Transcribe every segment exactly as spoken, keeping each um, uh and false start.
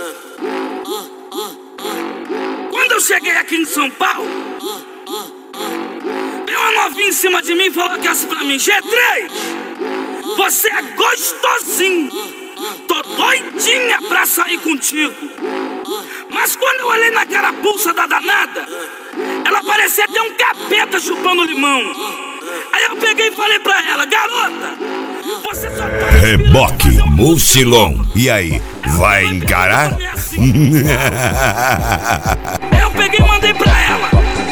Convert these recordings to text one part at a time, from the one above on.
Quando eu cheguei aqui em São Paulo, veio uma novinha em cima de mim e falou que assim pra mim: G três, você é gostosinho, tô doidinha pra sair contigo. Mas quando eu olhei na carapuça da danada, ela parecia ter um capeta chupando limão. Aí eu peguei e falei pra ela: garota, você só tá Reboque, Mucilon. E aí, vai encarar? Eu peguei e mandei pra ela: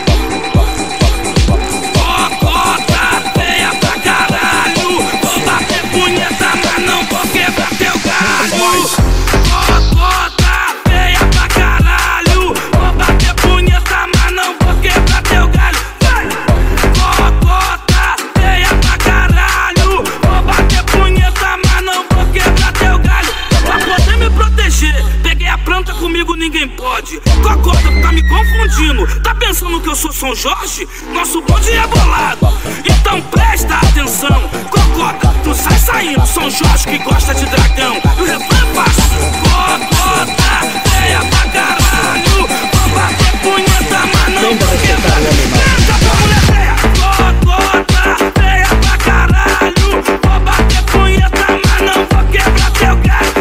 cocota feia pra caralho, vou bater punheta, mas não vou quebrar teu galho. Cocota feia pra caralho, vou bater punheta, mas não vou quebrar teu galho. Vai! Cocota feia pra caralho, vou bater punheta, mas não vou quebrar teu galho. Pra poder me proteger, peguei a planta, comigo ninguém pode. Cocota, tá me confundindo, tá pensando que eu sou São Jorge? Nosso bonde é bolado, então presta atenção. Cocota, tu sai saindo, São Jorge que gosta de dragão. E o refrão é fácil: cocota feia pra caralho, vou bater punheta, mas não vou quebrar. Pensa pra mulher feia. Cocota feia pra caralho, vou bater punheta, mas não vou quebrar teu galho.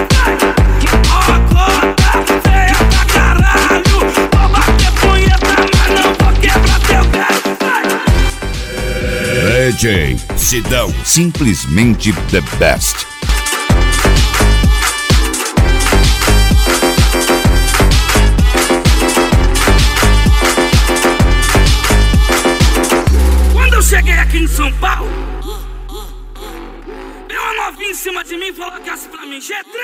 Cocota feia pra caralho, vou bater punheta, mas não vou quebrar teu galho. D J Sidão, simplesmente the best. Quando eu cheguei aqui em São Paulo, veio uma novinha em cima de mim e falou que assim pra mim: G três,